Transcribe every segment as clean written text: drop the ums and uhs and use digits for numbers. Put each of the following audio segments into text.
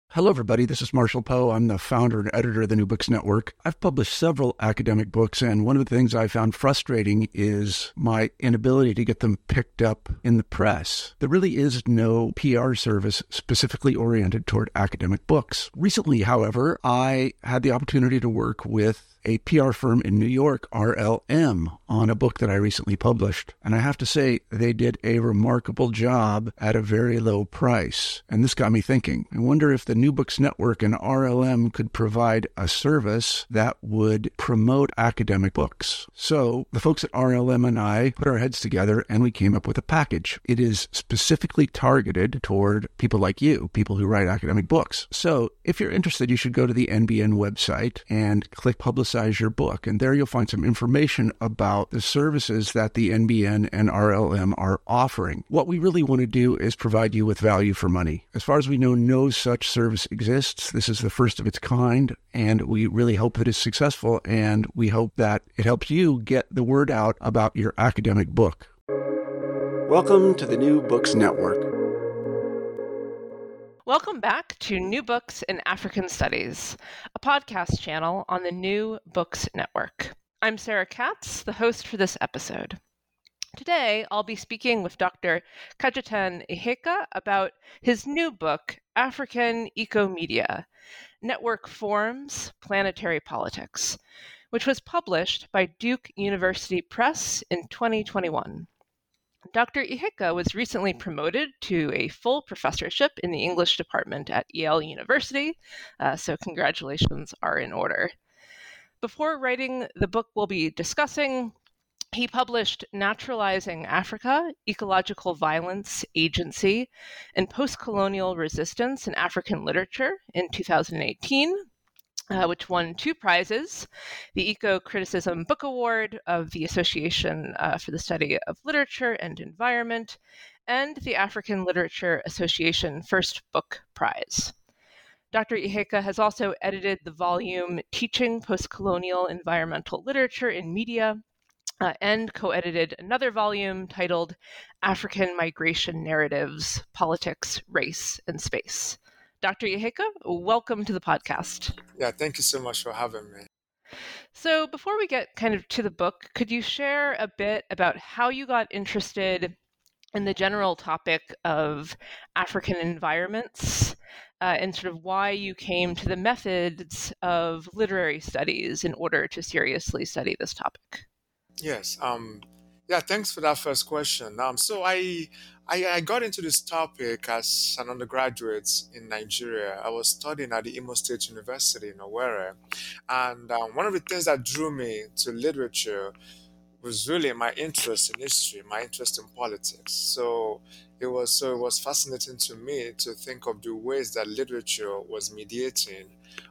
Hello, everybody. This is Marshall Poe. I'm the founder and editor of the New Books Network. I've published several academic books, and one of the things I found frustrating is my inability to get them picked up in the press. There really is no PR service specifically oriented toward academic books. Recently, however, I had the opportunity to work with a PR firm in New York, RLM, on a book that I recently published. And I have to say, they did a remarkable job at a very low price. And this got me thinking. I wonder if the New Books Network and RLM could provide a service that would promote academic books. So the folks at RLM and I put our heads together and we came up with a package. It is specifically targeted toward people like you, people who write academic books. So if you're interested, you should go to the NBN website and click Publicize Your Book. And there you'll find some information about the services that the NBN and RLM are offering. What we really want to do is provide you with value for money. As far as we know, no such service exists. This is the first of its kind, and we really hope that it's successful, and we hope that it helps you get the word out about your academic book. Welcome to the New Books Network. Welcome back to New Books in African Studies, a podcast channel on the New Books Network. I'm Sarah Katz, the host for this episode. Today, I'll be speaking with Dr. Kajetan Iheka about his new book, African Ecomedia: Network Forms, Planetary Politics, which was published by Duke University Press in 2021. Dr. Iheka was recently promoted to a full professorship in the English department at Yale University, so congratulations are in order. Before writing the book we'll be discussing, he published Naturalizing Africa: Ecological Violence, Agency, and Post-Colonial Resistance in African Literature in 2018, which won 2 prizes, the Eco-Criticism Book Award of the Association for the Study of Literature and Environment, and the African Literature Association First Book Prize. Dr. Iheka has also edited the volume Teaching Postcolonial Environmental Literature in Media, and co-edited another volume titled African Migration Narratives, Politics, Race, and Space. Dr. Iheka, welcome to the podcast. Yeah, thank you so much for having me. So before we get kind of to the book, could you share a bit about how you got interested in the general topic of African environments and sort of why you came to the methods of literary studies in order to seriously study this topic? Yes. Thanks for that first question. So I got into this topic as an undergraduate in Nigeria. I was studying at the Imo State University in Owerri, and one of the things that drew me to literature was really my interest in history, my interest in politics. So it was fascinating to me to think of the ways that literature was mediating,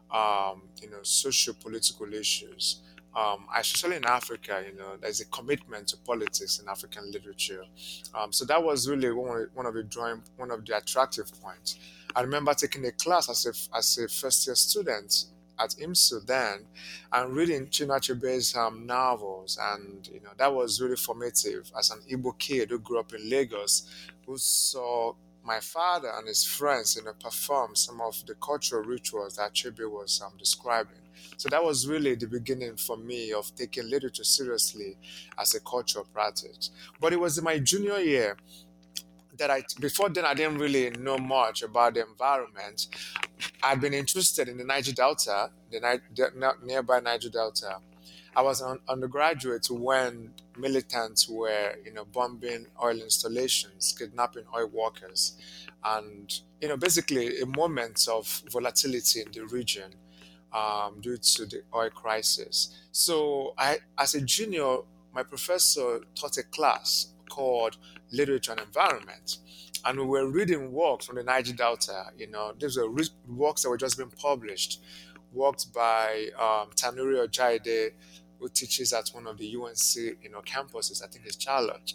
socio-political issues. Especially in Africa, there's a commitment to politics in African literature. So that was really one of the attractive points. I remember taking a class as a first year student at IMSU then, and reading Chinua Achebe's novels, and that was really formative as an Igbo kid who grew up in Lagos, who saw my father and his friends perform some of the cultural rituals that Achebe was describing. So that was really the beginning for me of taking literature seriously as a cultural practice. But it was in my junior year that before then I didn't really know much about the environment. I'd been interested in the Niger Delta, the nearby Niger Delta. I was an undergraduate when militants were, bombing oil installations, kidnapping oil workers, and, basically a moment of volatility in the region due to the oil crisis. So as a junior, my professor taught a class called Literature and Environment. And we were reading works from the Niger Delta. These were works that were just being published, works by Tanuri Ojaide, who teaches at one of the UNC, campuses. I think it's Charlotte.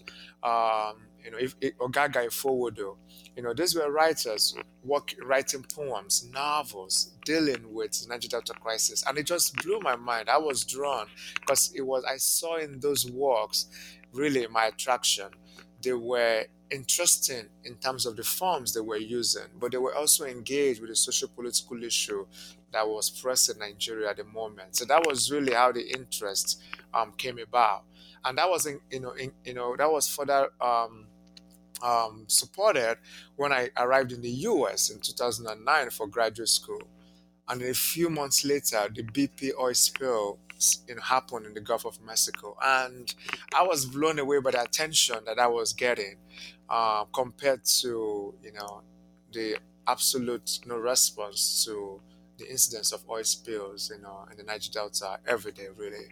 Ogaga Ifowodo. These were writers writing poems, novels, dealing with the Niger Delta crisis, and it just blew my mind. I was drawn because I saw in those works really my attraction. they were interesting in terms of the forms they were using, but they were also engaged with the social political issue that was pressing Nigeria at the moment. So that was really how the interest came about, and that was that was further supported when I arrived in the U.S. in 2009 for graduate school. And a few months later, the BP oil spill happened in the Gulf of Mexico, and I was blown away by the attention that I was getting compared to the absolute no response to the incidence of oil spills in the Niger Delta every day, really.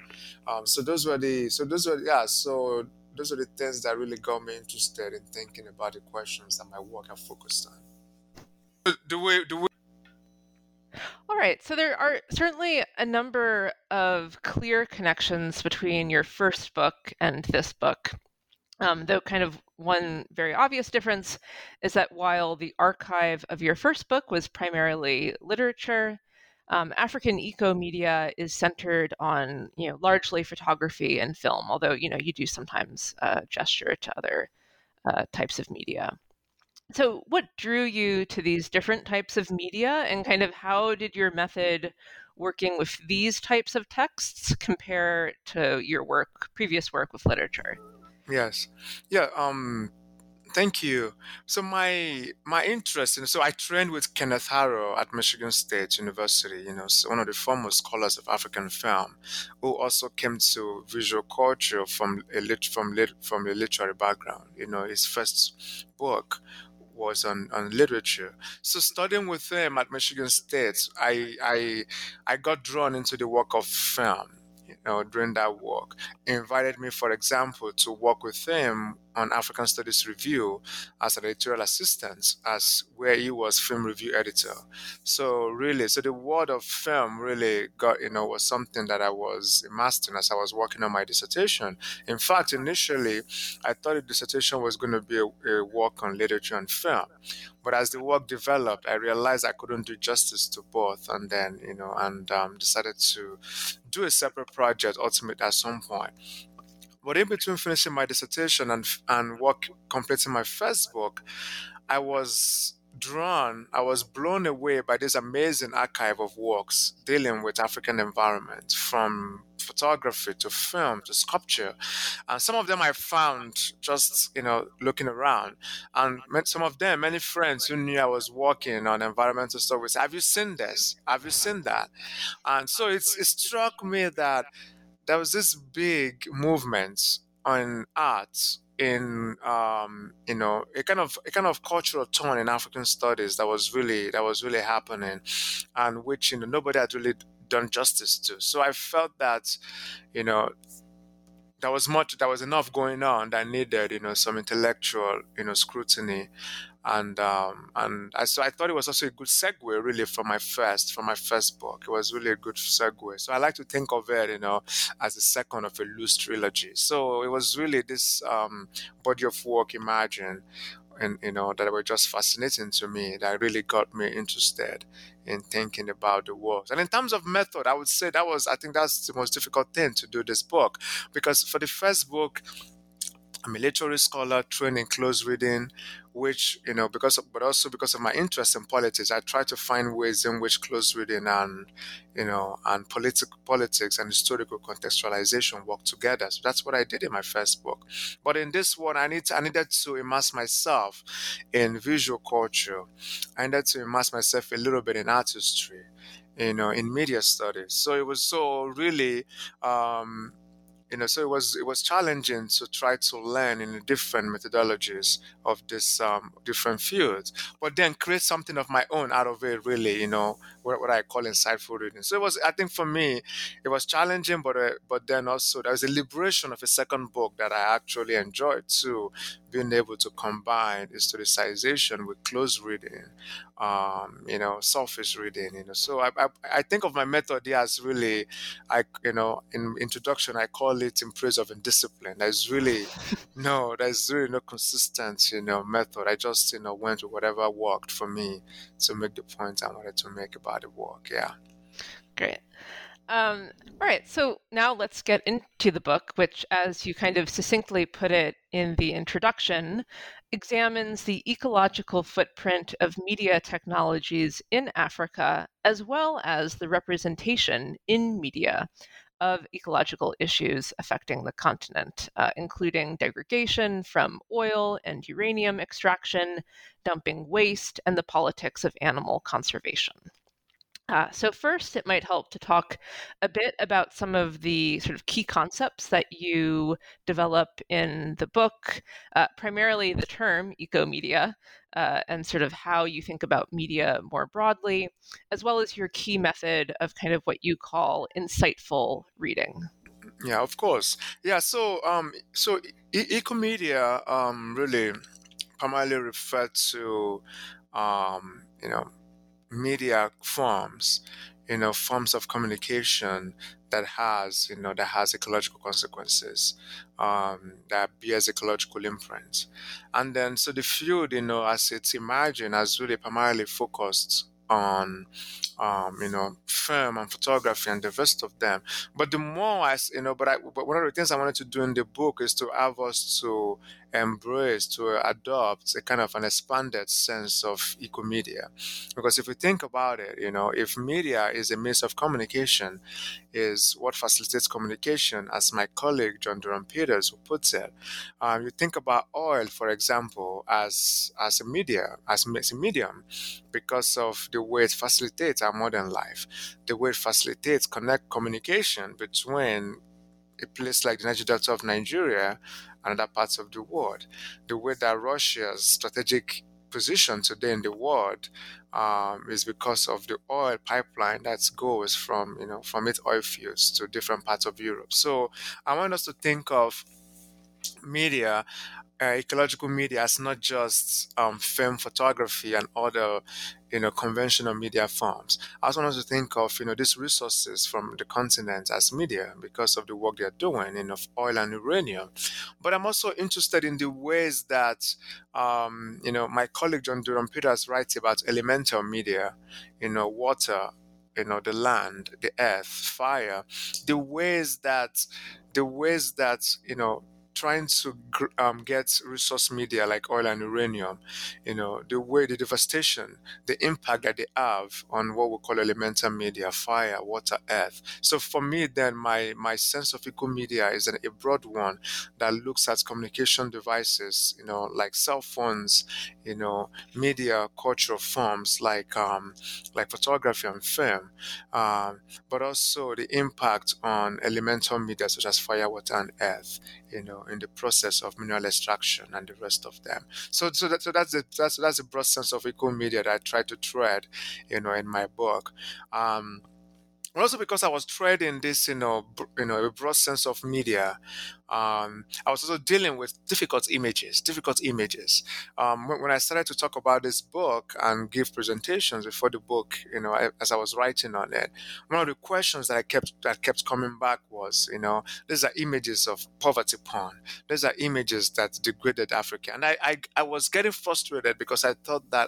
Those are the things that really got me interested in thinking about the questions that my work have focused on. Do we All right, so there are certainly a number of clear connections between your first book and this book. Though kind of one very obvious difference is that while the archive of your first book was primarily literature, African eco-media is centered on, largely photography and film, although, you do sometimes gesture to other types of media. So what drew you to these different types of media, and kind of how did your method working with these types of texts compare to your previous work with literature? Yes. Yeah. Thank you. So my interest in so I trained with Kenneth Harrow at Michigan State University. So one of the foremost scholars of African film, who also came to visual culture from a literary background. His first book was on literature. So studying with him at Michigan State, I got drawn into the work of film. During that work, he invited me, for example, to work with him on African Studies Review as an editorial assistant, as where he was film review editor. So really, the world of film really was something that I was immersed in as I was working on my dissertation. In fact, initially, I thought the dissertation was going to be a work on literature and film. But as the work developed, I realized I couldn't do justice to both, and then decided to do a separate project ultimately at some point. But in between finishing my dissertation and completing my first book, I was blown away by this amazing archive of works dealing with African environment, from photography to film to sculpture. And some of them I found just, looking around. And some of them, many friends who knew I was working on environmental stuff would say, "Have you seen this? Have you seen that?" And so it struck me that there was this big movement on art in a kind of cultural turn in African studies that was really happening, and which nobody had really done justice to. So I felt that there was enough going on that needed some intellectual scrutiny, and so I thought it was also a good segue really from my first book. It was really a good segue. So I like to think of it as the second of a loose trilogy. So it was really this body of work imagined, and that were just fascinating to me, that really got me interested in thinking about the works. And in terms of method, I would say I think that's the most difficult thing to do this book, because for the first book, I'm a literary scholar trained in close reading, which, but also because of my interest in politics, I try to find ways in which close reading and politics and historical contextualization work together. So that's what I did in my first book. But in this one, I needed to immerse myself in visual culture. I needed to immerse myself a little bit in art history, in media studies. So it was so really, so it was challenging to try to learn in the different methodologies of this different fields, but then create something of my own out of it. Really, what I call insightful reading. So it was, I think, for me, it was challenging, but then also there was a liberation of a second book that I actually enjoyed too, being able to combine historicization with close reading, surface reading. So I think of my method here as really, in introduction, I call it in praise of indiscipline. There's really no consistent, method. I just, went with whatever worked for me to make the point I wanted to make about the work. Yeah. Great. All right, so now let's get into the book, which, as you kind of succinctly put it in the introduction, examines the ecological footprint of media technologies in Africa, as well as the representation in media of ecological issues affecting the continent, including degradation from oil and uranium extraction, dumping waste, and the politics of animal conservation. So first, it might help to talk a bit about some of the sort of key concepts that you develop in the book, primarily the term eco-media, and sort of how you think about media more broadly, as well as your key method of kind of what you call insightful reading. Yeah, of course. Yeah, ecomedia really primarily refer to you know media forms, forms of communication that has ecological consequences, that bears ecological imprint. And then, so the field, as it's imagined, has really primarily focused on, film and photography and the rest of them. But the more but one of the things I wanted to do in the book is to have us to embrace, to adopt a kind of an expanded sense of ecomedia. Because if we think about it, if media is a means of communication, is what facilitates communication, as my colleague John Durham Peters puts it. You think about oil, for example, as a medium, because of the way it facilitates our modern life, the way it facilitates connect communication between a place like the Niger Delta of Nigeria and other parts of the world, the way that Russia's strategic position today in the world is because of the oil pipeline that goes from its oil fields to different parts of Europe. So I want us to think of media, ecological media, as not just film photography and other conventional media forms. I also want us to think of these resources from the continent as media because of the work they're doing in of oil and uranium. But I'm also interested in the ways that my colleague John Durham Peters writes about elemental media, water, the land, the earth, fire, the ways that trying to get resource media like oil and uranium, the devastation, the impact that they have on what we call elemental media, fire, water, earth. So for me, then my sense of eco media is a broad one that looks at communication devices, like cell phones, media cultural forms like photography and film, but also the impact on elemental media such as fire, water, and earth, in the process of mineral extraction and the rest of them. That's a broad sense of eco media that I try to thread, in my book. Also because I was threading this, a broad sense of media, I was also dealing with difficult images. When I started to talk about this book and give presentations before the book, as I was writing on it, one of the questions that kept coming back was, these are images of poverty porn. These are images that degraded Africa, and I was getting frustrated because I thought that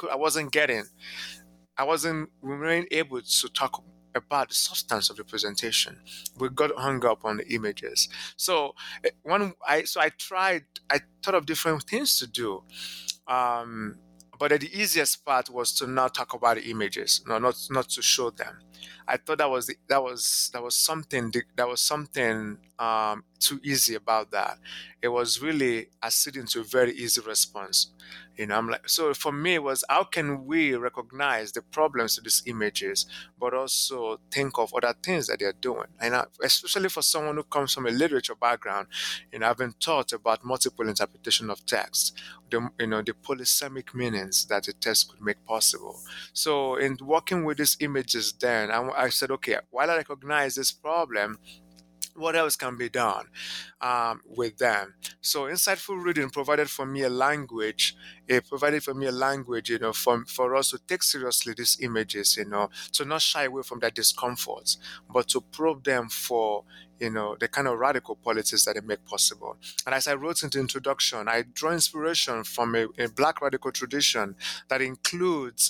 we weren't able to talk about the substance of the presentation. We got hung up on the images. So I thought of different things to do. But the easiest part was to not talk about the images, no, not to show them. I thought that was something too easy about that. It was really acceding to a very easy response. I'm like, so for me, it was how can we recognize the problems of these images, but also think of other things that they're doing. And especially for someone who comes from a literature background, I've been taught about multiple interpretation of text, the polysemic meanings that the text could make possible. So in working with these images, then I said, okay, while I recognize this problem, what else can be done with them? So insightful reading provided for me a language. It provided for me a language, for us to take seriously these images, to not shy away from their discomforts, but to probe them for, the kind of radical politics that they make possible. And as I wrote in the introduction, I draw inspiration from a Black radical tradition that includes,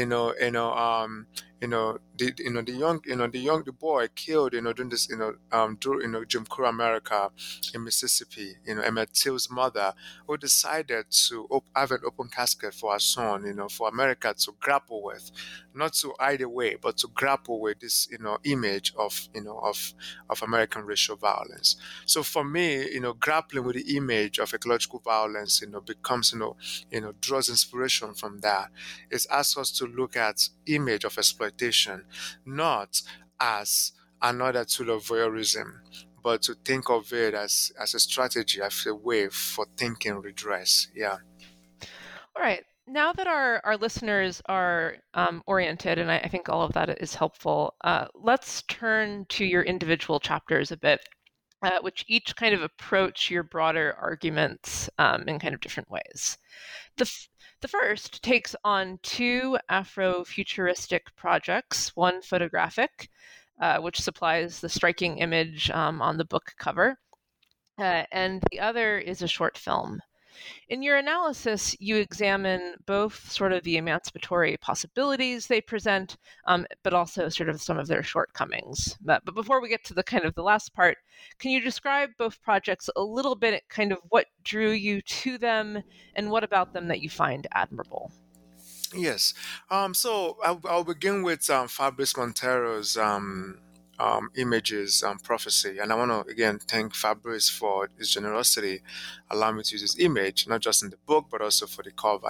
the boy killed, during this, during, Jim Crow America in Mississippi, Emmett Till's mother, who decided to have an open casket for her son, for America to grapple with, not to hide away, but to grapple with this, image of, of American racial violence. So for me, grappling with the image of ecological violence, becomes, draws inspiration from that. It asks us to look at image of exploitation, not as another tool of voyeurism, but to think of it as a strategy, as a way for thinking redress. Yeah. All right. Now that our listeners are oriented, and I think all of that is helpful, let's turn to your individual chapters a bit, which each kind of approach your broader arguments in kind of different ways. The first takes on two Afrofuturistic projects, one photographic, which supplies the striking image on the book cover, and the other is a short film. In your analysis, you examine both sort of the emancipatory possibilities they present, but also sort of some of their shortcomings. But before we get to the kind of the last part, can you describe both projects a little bit, kind of what drew you to them and what about them that you find admirable? Yes. So I'll begin with Fabrice Montero's images prophecy, and I want to again thank Fabrice for his generosity, allowing me to use his image not just in the book but also for the cover.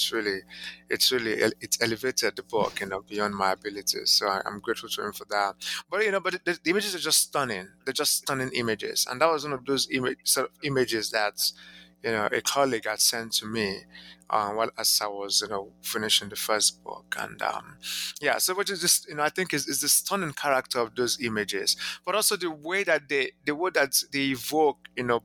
It's elevated the book beyond my abilities. So I'm grateful to him for that. But the images are just stunning. They're just stunning images, and that was one of those images that a colleague had sent to me while as I was finishing the first book. And so which is just I think is the stunning character of those images, but also the way that they evoke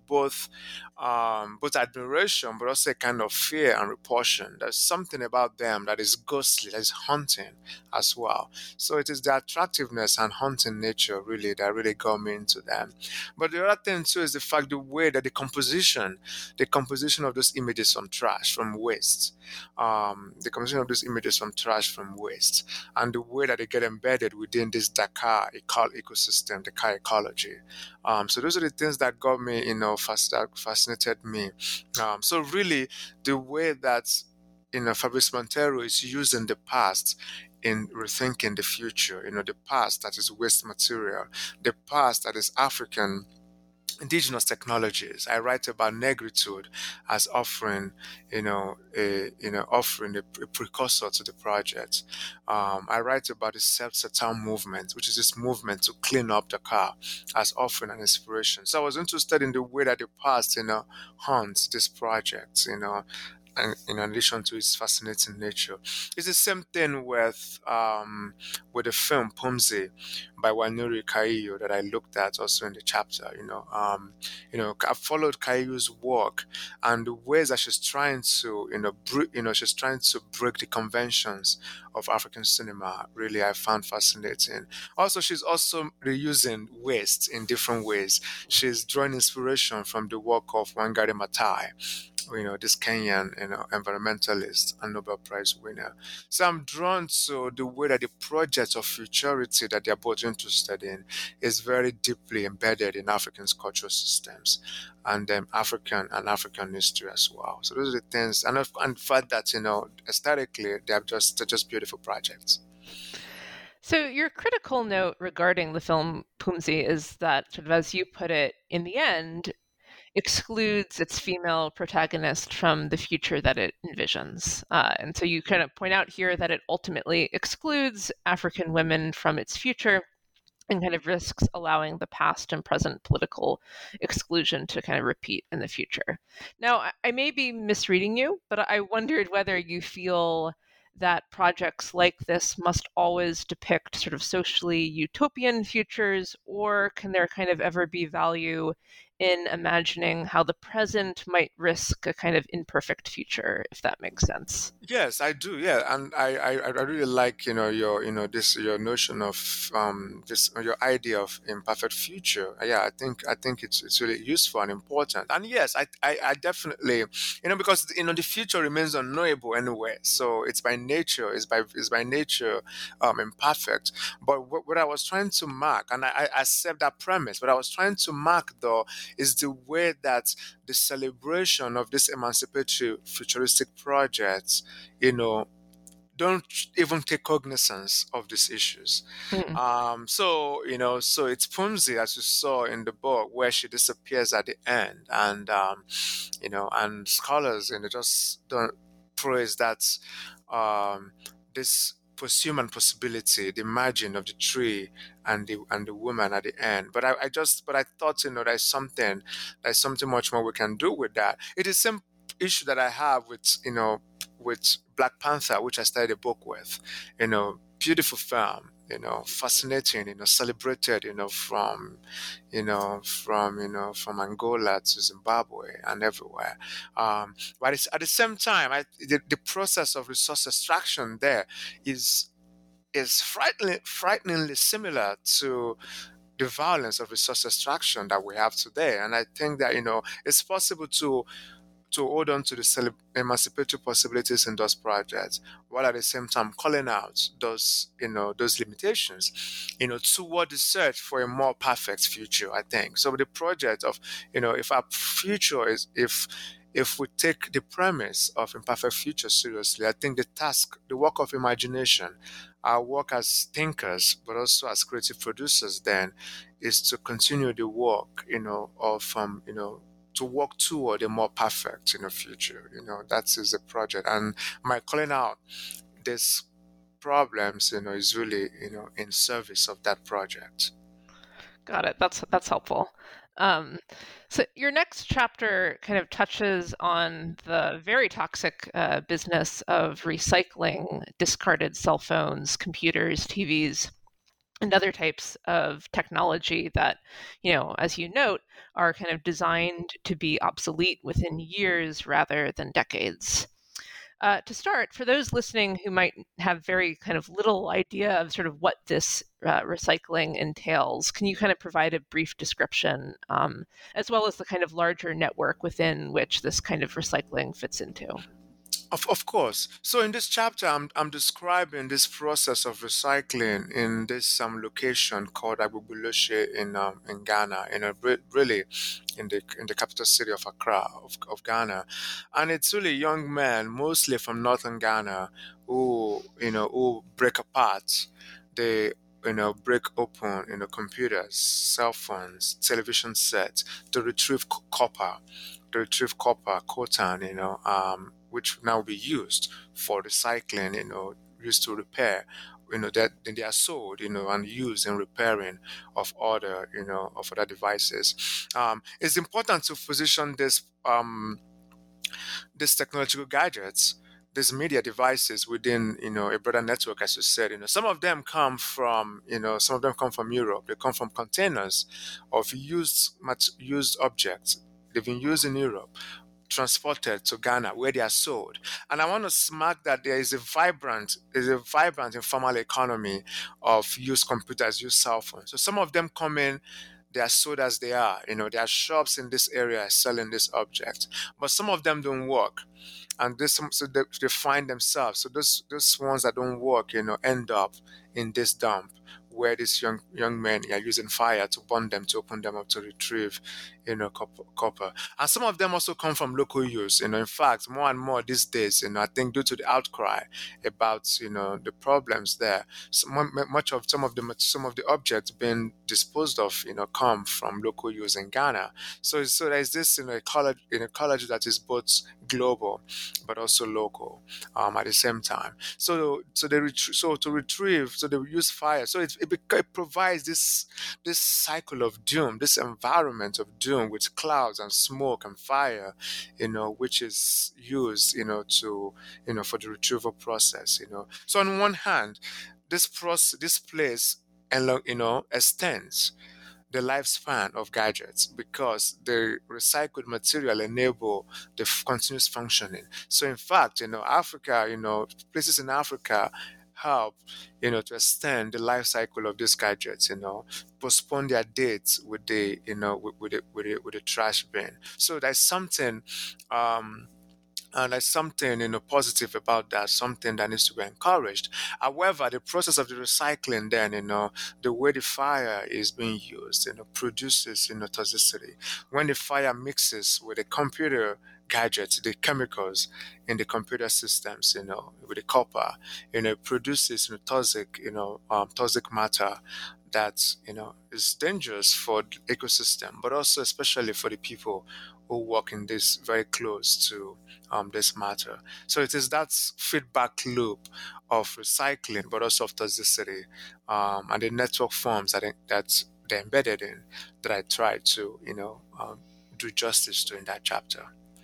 both admiration but also a kind of fear and repulsion. There's something about them that is ghostly, that is haunting as well. So it is the attractiveness and haunting nature really that really got me into them. But the other thing too is the fact, the way that the composition of those images from waste, the composition of those images from waste, and the way that they get embedded within this Dakar ecosystem, Dakar ecology. So those are the things that got me, fascinated me. So really, the way that Fabrice Montero is using the past in rethinking the future, the past that is waste material, the past that is African indigenous technologies. I write about negritude as offering a precursor to the project. I write about the self-Satan movement, which is this movement to clean up Dakar, as offering an inspiration. So I was interested in the way that the past, haunts this project, and in addition to its fascinating nature. It's the same thing with the film Pumzi by Wanuri Kaio that I looked at also in the chapter. I followed Kaio's work and the ways that she's trying to, she's trying to break the conventions of African cinema. Really, I found fascinating. Also, she's also reusing waste in different ways. She's drawing inspiration from the work of Wangari Maathai, this Kenyan, environmentalist and Nobel Prize winner. So I'm drawn to the way that the project of futurity that they're both interested in is very deeply embedded in African cultural systems and African history as well. So those are the things, and the fact that aesthetically they're just beautiful projects. So your critical note regarding the film Pumzi is that, sort of as you put it, in the end, excludes its female protagonist from the future that it envisions. And so you kind of point out here that it ultimately excludes African women from its future and kind of risks allowing the past and present political exclusion to kind of repeat in the future. Now, I may be misreading you, but I wondered whether you feel that projects like this must always depict sort of socially utopian futures, or can there kind of ever be value in imagining how the present might risk a kind of imperfect future, if that makes sense. Yes, I do. Yeah, and I really like your this your notion of this your idea of imperfect future. Yeah, I think it's really useful and important. And yes, I definitely because the future remains unknowable anyway. So it's by nature imperfect. But what I was trying to mark, and I accept that premise. What I was trying to mark though is the way that the celebration of this emancipatory futuristic projects you know, don't even take cognizance of these issues. Mm. So it's Pumzi, as you saw in the book, where she disappears at the end, and scholars, just don't praise that this posthuman possibility, the margin of the tree and the woman at the end. But I thought, there's something much more we can do with that. It is same issue that I have with Black Panther, which I started a book with. Beautiful film, fascinating, celebrated, from Angola to Zimbabwe and everywhere. But it's at the same time, the process of resource extraction there is frighteningly similar to the violence of resource extraction that we have today. And I think that it's possible to hold on to the emancipatory possibilities in those projects, while at the same time calling out those limitations, toward the search for a more perfect future. I think so. The project of, if our future is if we take the premise of imperfect future seriously, I think the work of imagination, our work as thinkers, but also as creative producers, then, is to continue the work, to work toward a more perfect future. That is the project. And my calling out these problems, is really, in service of that project. Got it. That's helpful. Um, so your next chapter kind of touches on the very toxic business of recycling discarded cell phones, computers, TVs, and other types of technology that, as you note, are kind of designed to be obsolete within years rather than decades. To start, for those listening who might have very kind of little idea of sort of what this recycling entails, can you kind of provide a brief description, as well as the kind of larger network within which this kind of recycling fits into? Of course. So in this chapter, I'm describing this process of recycling in this location called Agbogbuloshe in Ghana, really in the capital city of Accra of Ghana, and it's really young men, mostly from northern Ghana, who break apart. They break open computers, cell phones, television sets to retrieve coltan, which now be used for recycling, used to repair, that then they are sold, and used in repairing of other devices. It's important to position these technological gadgets, these media devices within a broader network, as you said. Some of them come from Europe. They come from containers of used objects. They've been used in Europe, transported to Ghana, where they are sold. And I want to smack that there is a vibrant informal economy of used computers, used cell phones. So some of them come in, they are sold as they are. There are shops in this area selling this object, but some of them don't work, and so they find themselves. So those ones that don't work, end up in this dump where these young men are using fire to burn them, to open them up, to retrieve, copper. And some of them also come from local use. In fact, more and more these days, I think due to the outcry about, the problems there, much of some of the objects being disposed of, come from local use in Ghana. So there's this, ecology that is both global but also local, at the same time. So to retrieve, so they use fire. So it provides this cycle of doom, this environment of doom with clouds and smoke and fire, which is used, for the retrieval process. So on one hand, this place, extends. the lifespan of gadgets because the recycled material enable the continuous functioning. So in fact, Africa, places in Africa help, to extend the life cycle of these gadgets, postpone their dates with the, with the trash bin. So there's something, and there's something positive about that, something that needs to be encouraged. However, the process of the recycling, then the way the fire is being used, produces toxicity. When the fire mixes with the computer gadgets, the chemicals in the computer systems, with the copper, it produces toxic, toxic matter that is dangerous for the ecosystem, but also especially for the people who work in this very close to this matter. So it is that feedback loop of recycling, but also of toxicity, and the network forms that they're embedded in, that I try to do justice to in that chapter.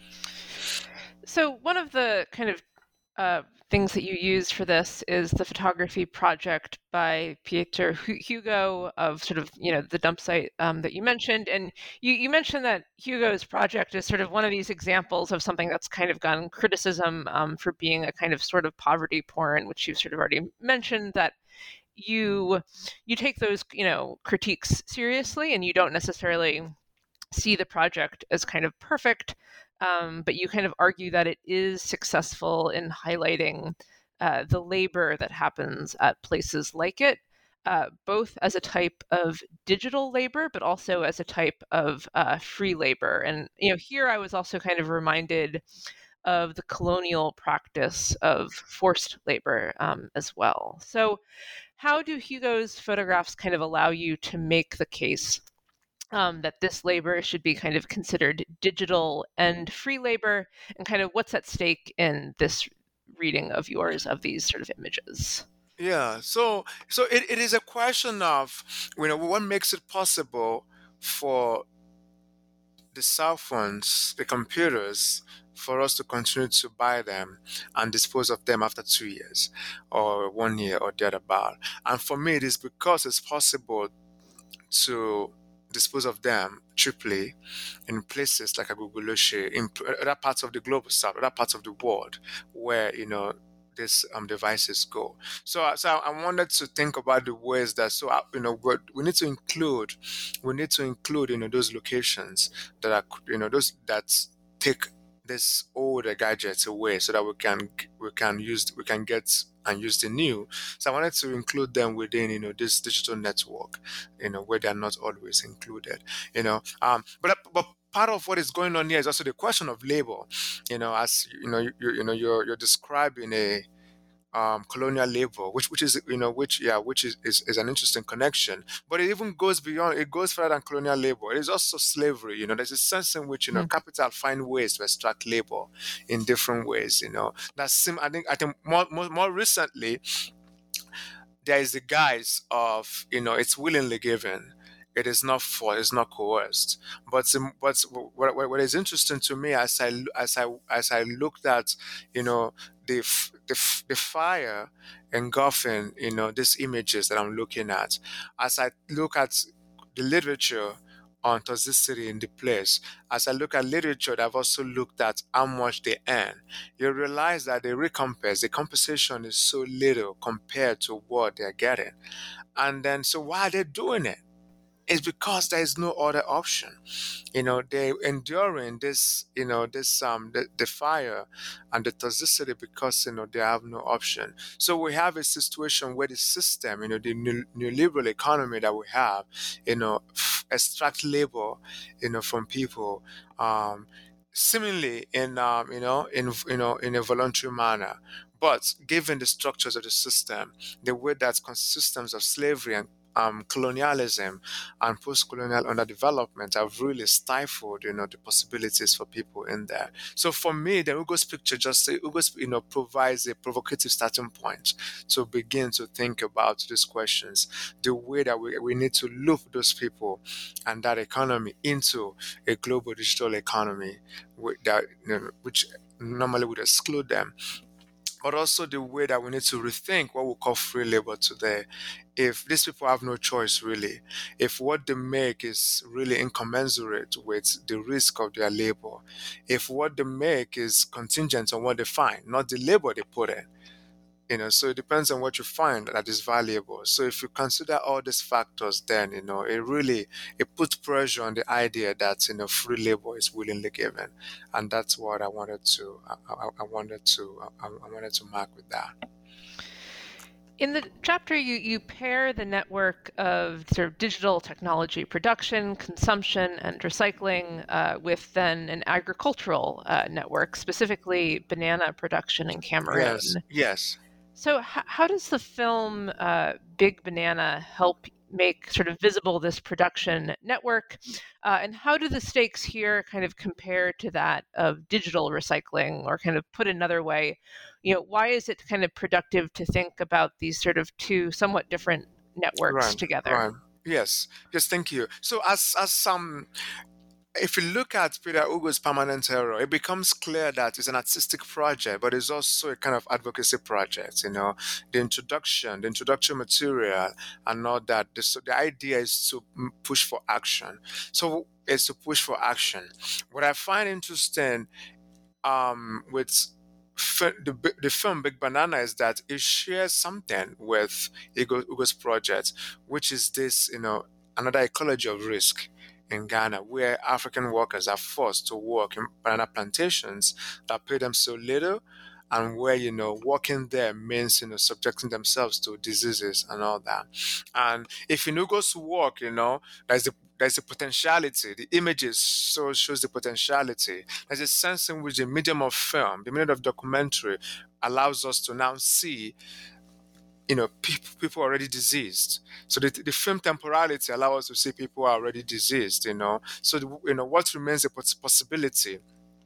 So one of the kind of things that you use for this is the photography project by Pieter Hugo of sort of, the dump site that you mentioned. And you mentioned that Hugo's project is sort of one of these examples of something that's kind of gotten criticism for being a kind of sort of poverty porn, which you've sort of already mentioned, that you take those, critiques seriously, and you don't necessarily see the project as kind of perfect, but you kind of argue that it is successful in highlighting the labor that happens at places like it, both as a type of digital labor, but also as a type of free labor. And here I was also kind of reminded of the colonial practice of forced labor as well. So, how do Hugo's photographs kind of allow you to make the case that this labor should be kind of considered digital and free labor, and kind of what's at stake in this reading of yours of these sort of images? Yeah, so it is a question of what makes it possible for the cell phones, the computers, for us to continue to buy them and dispose of them after 2 years or 1 year or thereabout. And for me, it is because it's possible to dispose of them cheaply in places like Agugulushi, in other parts of the global south, other parts of the world where these devices go. So I wanted to think about the ways that we need to include, those locations that are those that take this older gadgets away so that we can get and use the new. So I wanted to include them within this digital network, where they're not always included. But part of what is going on here is also the question of labor. As you're describing a colonial labor, which is which is an interesting connection. But it even goes beyond. It goes further than colonial labor. It is also slavery. There's a sense in which capital find ways to extract labor in different ways. I think more recently there is the guise of it's willingly given. It is not for. It's not coerced. But what is interesting to me as I looked at the fire engulfing these images that I'm looking at, as I look at the literature on toxicity in the place, as I look at literature that I've also looked at how much they earn, you realize that the compensation is so little compared to what they're getting. And then, so why are they doing it? It's because there is no other option. They enduring this, the fire and the toxicity because they have no option. So we have a situation where the system, the neoliberal economy that we have, extract labor, from people, seemingly in a voluntary manner. But given the structures of the system, the way that systems of slavery and colonialism and post-colonial underdevelopment have really stifled, the possibilities for people in there. So for me, the Hugo's picture provides a provocative starting point to begin to think about these questions, the way that we need to loop those people and that economy into a global digital economy, which normally would exclude them. but also the way that we need to rethink what we call free labor today. If these people have no choice, really, if what they make is really incommensurate with the risk of their labor, if what they make is contingent on what they find, not the labor they put in, so it depends on what you find that is valuable. So if you consider all these factors, then it puts pressure on the idea that free labor is willingly given, and that's what I wanted to mark with that. In the chapter, you pair the network of sort of digital technology production, consumption, and recycling with then an agricultural network, specifically banana production in Cameroon. Yes. So how does the film Big Banana help make sort of visible this production network? And how do the stakes here kind of compare to that of digital recycling? Or kind of put another way, why is it kind of productive to think about these sort of two somewhat different networks together? Right. Yes, thank you. So as if you look at Peter Ugo's Permanent Error, it becomes clear that it's an artistic project, but it's also a kind of advocacy project. The introduction material and all that. So the idea is to push for action. So it's to push for action. What I find interesting with the film Big Banana is that it shares something with Ugo's project, which is this, another ecology of risk in Ghana, where African workers are forced to work in banana plantations that pay them so little, and where working there means subjecting themselves to diseases and all that. And if goes to work, there's a potentiality. The images shows the potentiality. There's a sense in which the medium of film, the medium of documentary, allows us to now see people already diseased. So the film temporality allows us to see people who are already diseased. So what remains a possibility,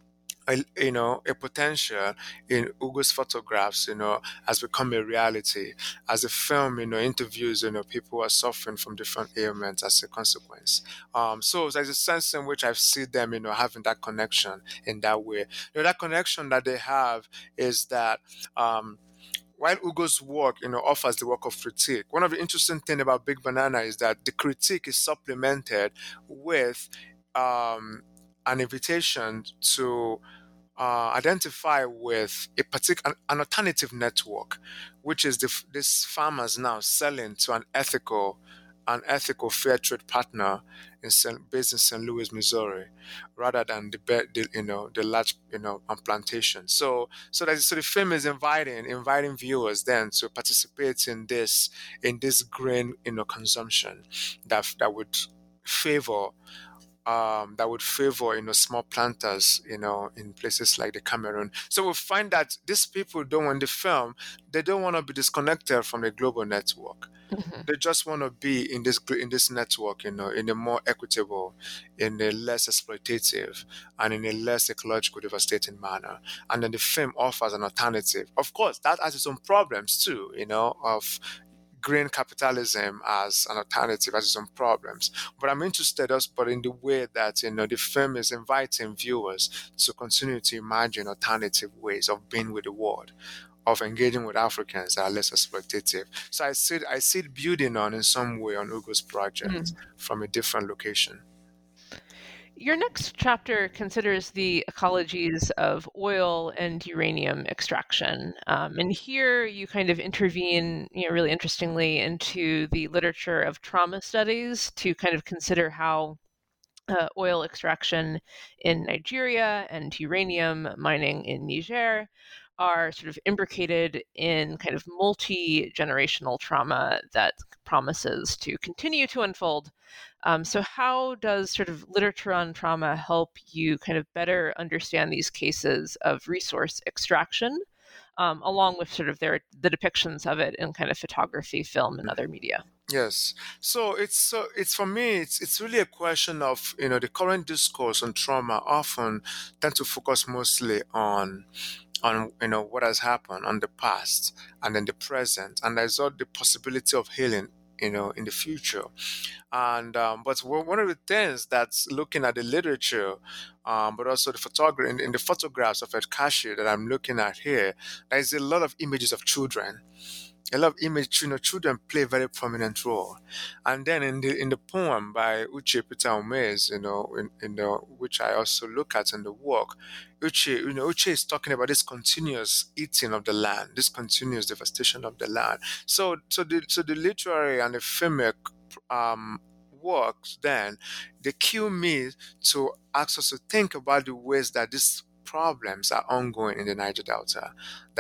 a potential in Ugo's photographs, has become a reality as the film, interviews, people who are suffering from different ailments as a consequence. So there's a sense in which I see them, having that connection in that way. That connection that they have is that, while Ugo's work, offers the work of critique, one of the interesting things about Big Banana is that the critique is supplemented with an invitation to identify with an alternative network, which is these farmers now selling to an ethical fair trade partner based in St. Louis, Missouri, rather than the large plantation. So the film is inviting viewers then to participate in this green consumption that would favor small planters, in places like the Cameroon. So we find that these people in the film, they don't want to be disconnected from the global network. Mm-hmm. They just want to be in this network, in a more equitable, in a less exploitative, and in a less ecological devastating manner. And then the film offers an alternative. Of course, that has its own problems too, of green capitalism as an alternative has its own problems. But I'm interested in the way that the film is inviting viewers to continue to imagine alternative ways of being with the world, of engaging with Africans that are less exploitative. So I see it building in some way on Ugo's project from a different location. Your next chapter considers the ecologies of oil and uranium extraction. And here you kind of intervene, really interestingly, into the literature of trauma studies to kind of consider how oil extraction in Nigeria and uranium mining in Niger are sort of imbricated in kind of multi-generational trauma that promises to continue to unfold. So how does sort of literature on trauma help you kind of better understand these cases of resource extraction, along with sort of the depictions of it in kind of photography, film, and other media? Yes. So it's for me, it's really a question of, the current discourse on trauma often tend to focus mostly on what has happened on the past and then the present, and there's all the possibility of healing in the future. And but one of the things that's looking at the literature, but also the photography in the photographs of Ed Kashi that I'm looking at here, there is a lot of images of children. A lot of image, children play a very prominent role. And then in the poem by Uche Peter Umes, in the which I also look at in the work, Uche is talking about this continuous eating of the land, this continuous devastation of the land. So the literary and the filmic um, works then they cue me to ask us to think about the ways that these problems are ongoing in the Niger Delta.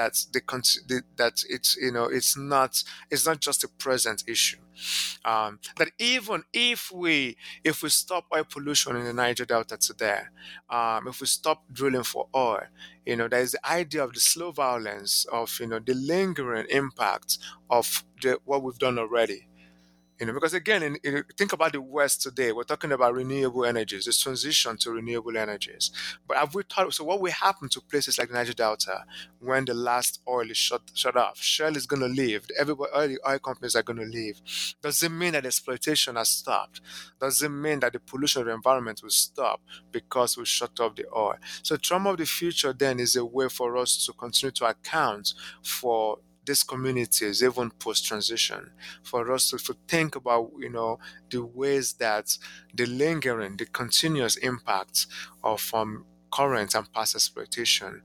That it's not just a present issue. That even if we stop oil pollution in the Niger Delta today, if we stop drilling for oil, there is the idea of the slow violence of the lingering impact of what we've done already. Because again, think about the West today. We're talking about renewable energies, this transition to renewable energies. But have we thought? So, what will happen to places like the Niger Delta when the last oil is shut off? Shell is going to leave. Everybody, all the oil companies are going to leave. Does it mean that exploitation has stopped? Does it mean that the pollution of the environment will stop because we shut off the oil? So, trauma of the future then is a way for us to continue to account for these communities, even post-transition, for us to think about, the ways that the continuous impacts of current and past exploitation,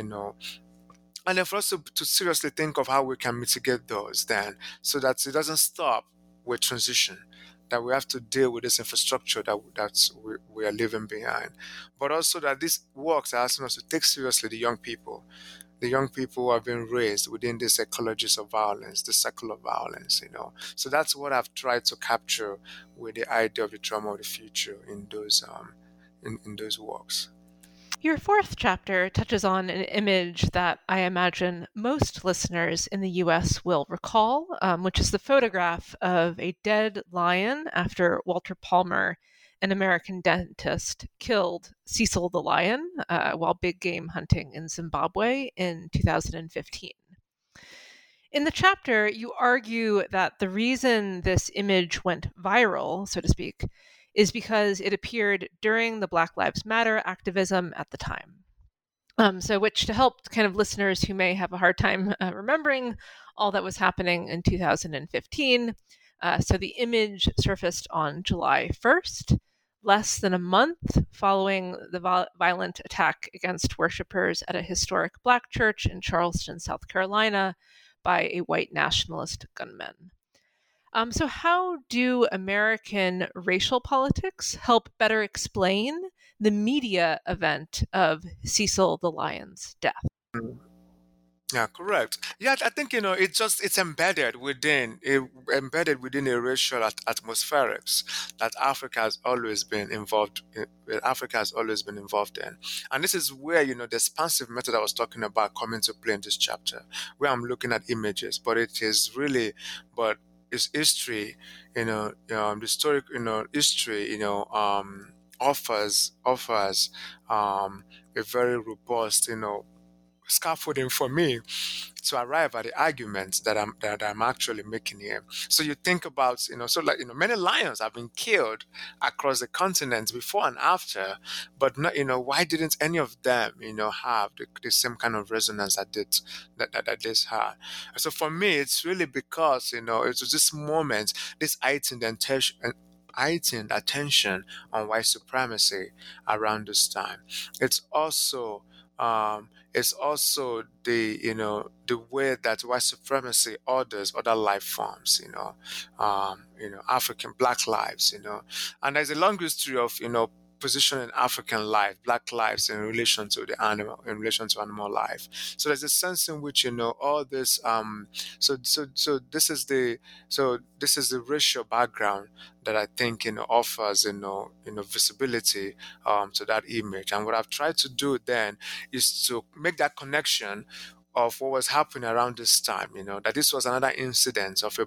and then for us to seriously think of how we can mitigate those then, so that it doesn't stop with transition, that we have to deal with this infrastructure we are leaving behind, but also that these works are asking us to take seriously the young people who have been raised within this ecologies of violence, this cycle of violence, So that's what I've tried to capture with the idea of the trauma of the future in those works. Your fourth chapter touches on an image that I imagine most listeners in the US will recall, which is the photograph of a dead lion after Walter Palmer, an American dentist, killed Cecil the lion while big game hunting in Zimbabwe in 2015. In the chapter, you argue that the reason this image went viral, so to speak, is because it appeared during the Black Lives Matter activism at the time. Which to help kind of listeners who may have a hard time remembering all that was happening in 2015. So the image surfaced on July 1st, less than a month following the violent attack against worshippers at a historic Black church in Charleston, South Carolina, by a white nationalist gunman. So how do American racial politics help better explain the media event of Cecil the lion's death? Yeah, correct. Yeah, I think it's embedded within a racial atmospherics that Africa has always been involved in, and this is where the expansive method I was talking about come into play in this chapter, where I'm looking at images, but it's history, the historic, history, offers a very robust, scaffolding for me to arrive at the arguments that I'm actually making here. So you think about, many lions have been killed across the continent before and after, but not, why didn't any of them, have the same kind of resonance that this had? So for me, it's really because, it was this moment, this heightened attention on white supremacy around this time. It's also the way that white supremacy orders other life forms, African Black lives, and there's a long history of positioning African life, Black lives in relation to the animal, in relation to animal life. So there's a sense in which all this. So this is the racial background that I think offers visibility to that image. And what I've tried to do then is to make that connection of what was happening around this time, that this was another incident of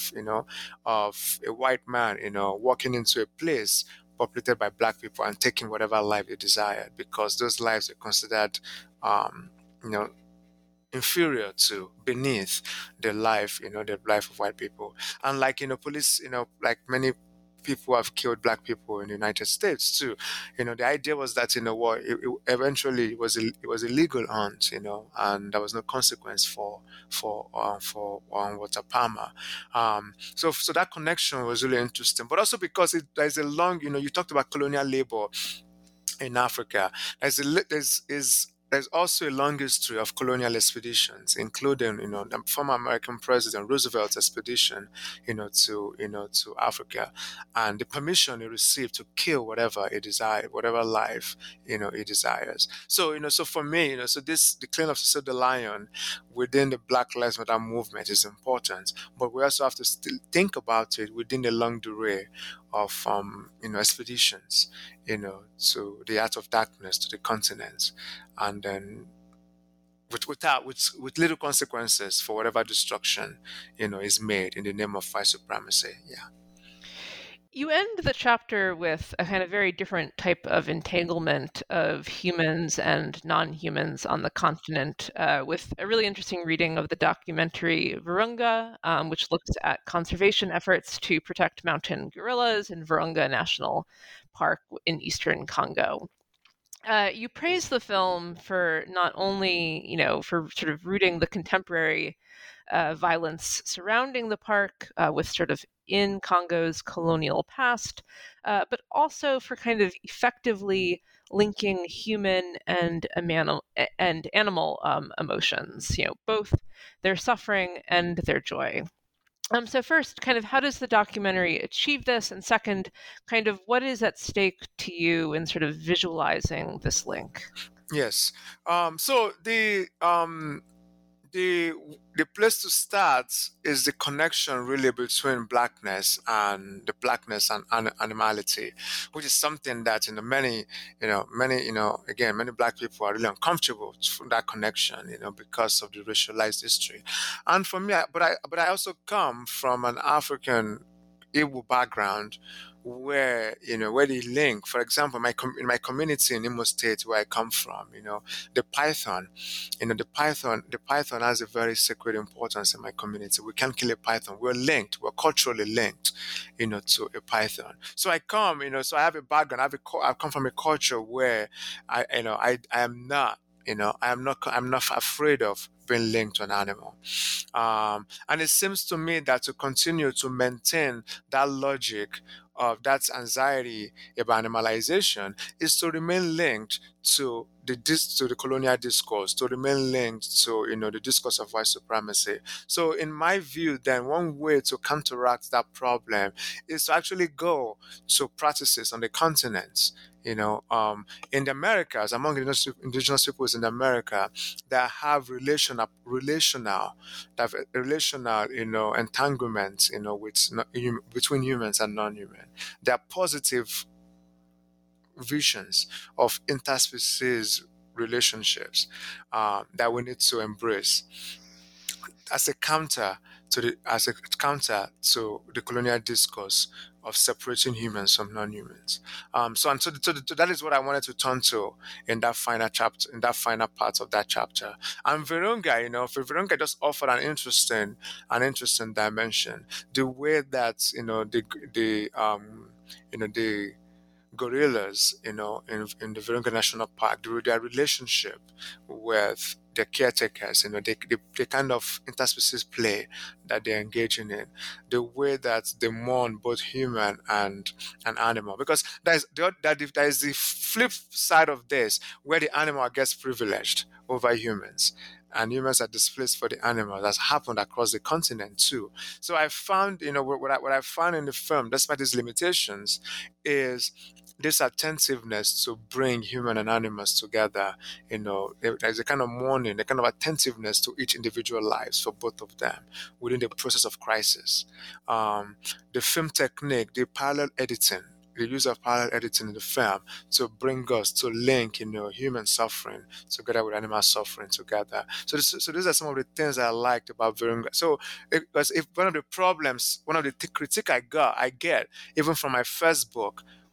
a white man, walking into a place populated by Black people and taking whatever life they desired, because those lives are considered, inferior to, beneath the life, the life of white people. And like, police, like many people have killed black people in the United States too. The idea was that, what it eventually it was a legal hunt, and there was no consequence for Walter Palmer. So that connection was really interesting, but also because there's a long, you talked about colonial labor in Africa. There's also a long history of colonial expeditions, including, the former American President Roosevelt's expedition, to Africa, and the permission he received to kill whatever he desired, whatever life, he desires. So, so for me, so the claim of Cecil the Lion within the Black Lives Matter movement is important, but we also have to still think about it within the long durée of, expeditions, to the Heart of Darkness, to the continent, and then with little consequences for whatever destruction, is made in the name of white supremacy. Yeah. You end the chapter with a kind of very different type of entanglement of humans and non-humans on the continent, with a really interesting reading of the documentary Virunga, which looks at conservation efforts to protect mountain gorillas in Virunga National Park in eastern Congo. You praise the film for not only, for sort of rooting the contemporary violence surrounding the park with sort of in Congo's colonial past, but also for kind of effectively linking human and animal emotions, both their suffering and their joy. So first, kind of how does the documentary achieve this? And second, kind of what is at stake to you in sort of visualizing this link? Yes. So the place to start is the connection really between blackness and animality, which is something that many black people are really uncomfortable from that connection, because of the racialized history. And for me, but I also come from an African Igbo background where the link, for example, in my community in Imo State where I come from, the python, the python has a very sacred importance in my community. We can't kill a python. We're culturally linked, to a python. So I come, so I have a background. I come from a culture where I'm not afraid of being linked to an animal. And it seems to me that to continue to maintain that logic of that anxiety about animalization is to remain linked to the colonial discourse, to remain linked to the discourse of white supremacy. So in my view, then one way to counteract that problem is to actually go to practices on the continent. In the Americas, among indigenous peoples in America, that have relational, entanglements, between humans and non-human. There are positive visions of interspecies relationships that we need to embrace as a counter to the colonial discourse of separating humans from non-humans. So that is what I wanted to turn to in that final chapter, in that final part of that chapter. And Virunga, Virunga just offered an interesting dimension. The way that the gorillas, in the Virunga National Park, their relationship with the caretakers, the kind of interspecies play that they're engaging in, the way that they mourn both human and animal, because there is the flip side of this, where the animal gets privileged over humans, and humans are displaced for the animal. That's happened across the continent too. So I found, what I found in the film, despite its limitations, is this attentiveness to bring human and animals together. There's a kind of mourning, a kind of attentiveness to each individual lives for both of them within the process of crisis. The film technique, the parallel editing, the use of parallel editing in the film to bring us to link, human suffering together with animal suffering together. So these are some of the things I liked about Virunga. So because if one of the critique I get, even from my first book,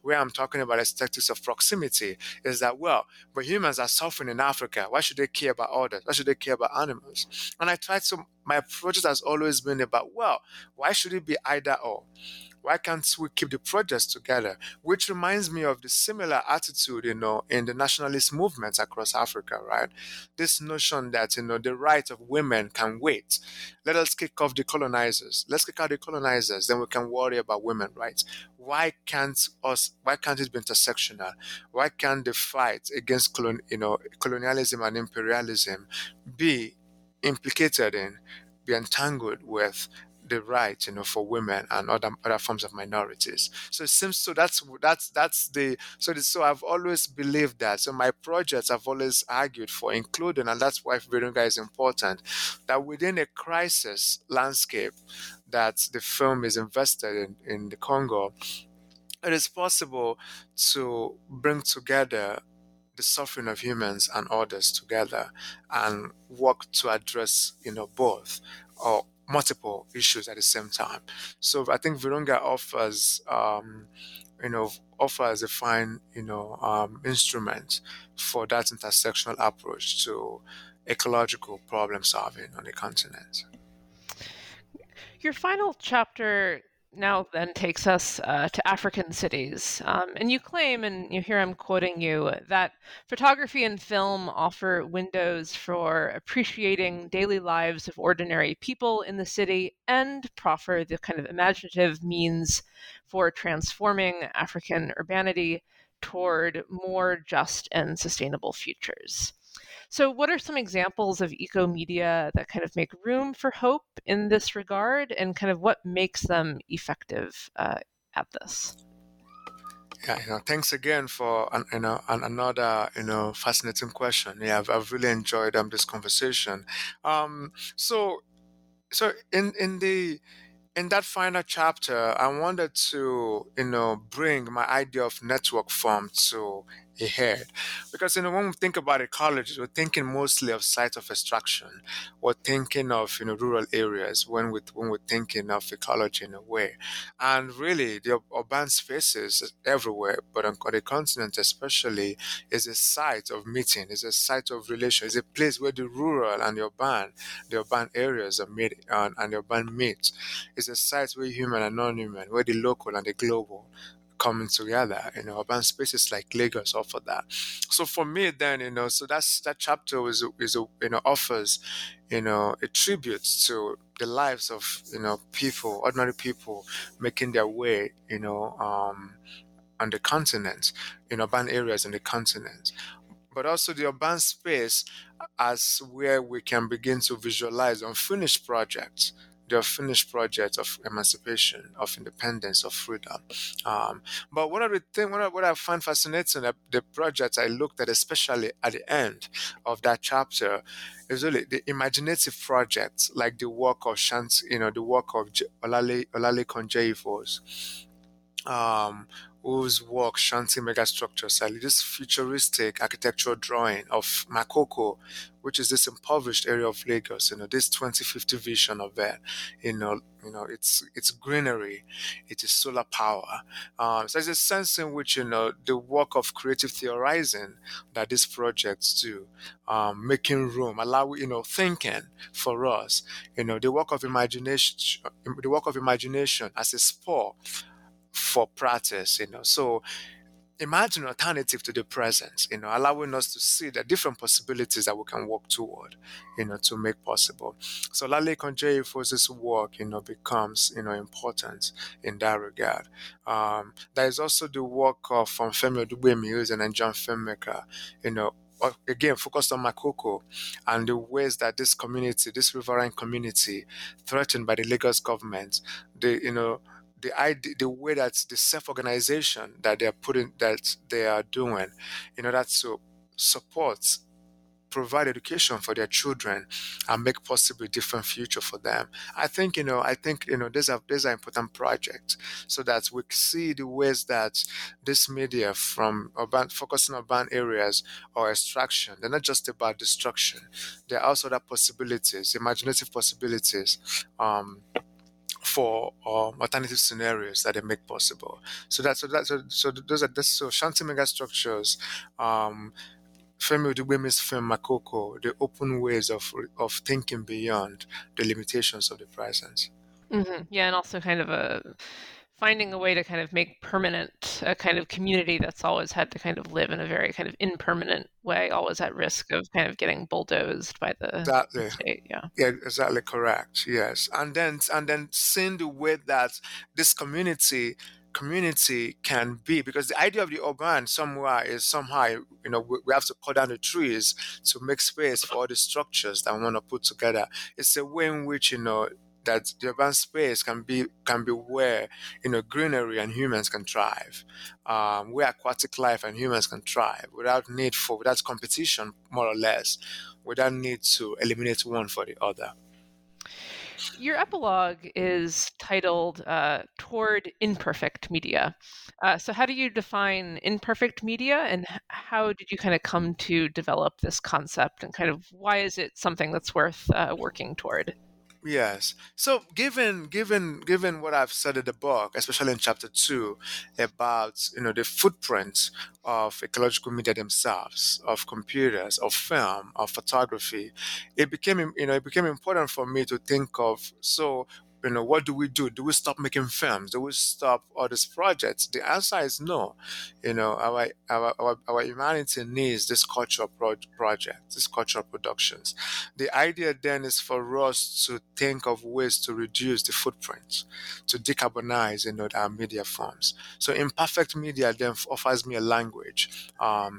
where I'm talking about aesthetics of proximity is that, well, but humans are suffering in Africa. Why should they care about others? Why should they care about animals? And I tried to, my approach has always been about, well, why should it be either or? Why can't we keep the projects together? Which reminds me of the similar attitude, in the nationalist movements across Africa, right? This notion that, the right of women can wait. Let us kick off the colonizers. Let's kick out the colonizers, then we can worry about women rights. Why can't it be intersectional? Why can't the fight against colonialism and imperialism be implicated in, be entangled with the right, for women and other forms of minorities. So it seems so that's the so I've always believed that. So my projects I've always argued for including, and that's why Virunga is important, that within a crisis landscape that the film is invested in the Congo, it is possible to bring together the suffering of humans and others together and work to address, both or multiple issues at the same time. So I think Virunga offers a fine, instrument for that intersectional approach to ecological problem solving on the continent. Your final chapter now then takes us to African cities. And you claim, and here I'm quoting you, that photography and film offer windows for appreciating daily lives of ordinary people in the city and proffer the kind of imaginative means for transforming African urbanity toward more just and sustainable futures. So, what are some examples of eco media that kind of make room for hope in this regard, and kind of what makes them effective at this? Yeah, thanks again for another fascinating question. Yeah, I've really enjoyed this conversation. So in that final chapter, I wanted to, bring my idea of network form to a head. Because, when we think about ecology, we're thinking mostly of site of extraction. We're thinking of, rural areas when we're thinking of ecology in a way. And really, the urban spaces everywhere, but on the continent especially, is a site of meeting, is a site of relation, is a place where the rural and the urban areas are made and the urban meet. It's a site where human and non-human, where the local and the global coming together. Urban spaces like Lagos offer that. So for me, then, so that chapter offers, a tribute to the lives of, people, ordinary people making their way, on the continent, in urban areas on the continent, but also the urban space as where we can begin to visualize unfinished projects, the unfinished project of emancipation, of independence, of freedom. But one of the things, what I find fascinating, the projects I looked at, especially at the end of that chapter, is really the imaginative projects, like the work of the work of Olalekan Jeyifos, whose work Shanti Megastructures, like this futuristic architectural drawing of Makoko, which is this impoverished area of Lagos, this 2050 vision of it, it's greenery, it is solar power. So there's a sense in which, the work of creative theorizing that these projects do, making room, thinking for us, the work of imagination as a spore for practice, So imagine an alternative to the present, allowing us to see the different possibilities that we can work toward, to make possible. So Olalekan Jeyifos' work, becomes, important in that regard. There is also the work of Femi Odubemi and John Femmaker, again focused on Makoko and the ways that this community, this riverine community, threatened by the Lagos government, the way that the self-organization that they are doing in order to support, provide education for their children and make possible a different future for them. I think these are important projects, so that we see the ways that this media from focusing on urban areas or extraction, they're not just about destruction. There are also other possibilities, imaginative possibilities, for alternative scenarios that they make possible. So Shanti megastructures, Femi Odubemi's film Makoko, they open ways of thinking beyond the limitations of the present. Yeah, and also kind of finding a way to kind of make permanent a kind of community that's always had to kind of live in a very kind of impermanent way, always at risk of kind of getting bulldozed by the Exactly. state. Yeah. Yeah, exactly correct. Yes, and then seeing the way that this community can be, because the idea of the urban somewhere is somehow, we have to cut down the trees to make space for all the structures that we want to put together. It's a way in which that the urban space can be where greenery and humans can thrive, where aquatic life and humans can thrive without competition, more or less, without need to eliminate one for the other. Your epilogue is titled Toward Imperfect Media. So how do you define imperfect media, and how did you kind of come to develop this concept, and kind of why is it something that's worth working toward? Yes. So given what I've said in the book, especially in chapter 2, about the footprint of ecological media themselves, of computers, of film, of photography, it became important for me to think of, so what do we do? Do we stop making films? Do we stop all these projects? The answer is no. Our humanity needs this cultural project, this cultural productions. The idea then is for us to think of ways to reduce the footprint, to decarbonize, our media forms. So imperfect media then offers me a language,